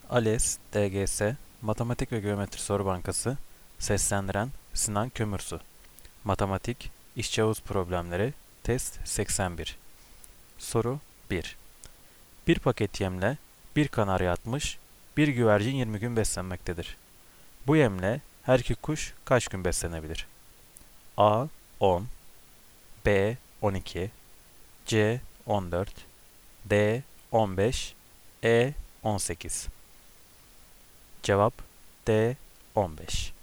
ALES, DGS, Matematik ve Geometri Soru Bankası, seslendiren Sinan Kömürsu. Matematik, İşçi Havuz Problemleri, Test 81. Soru 1. Bir paket yemle bir kanarya atmış, bir güvercin 20 gün beslenmektedir. Bu yemle her iki kuş kaç gün beslenebilir? A. 10, B. 12, C. 14, D. 15, E. 18. Cevap D. 15.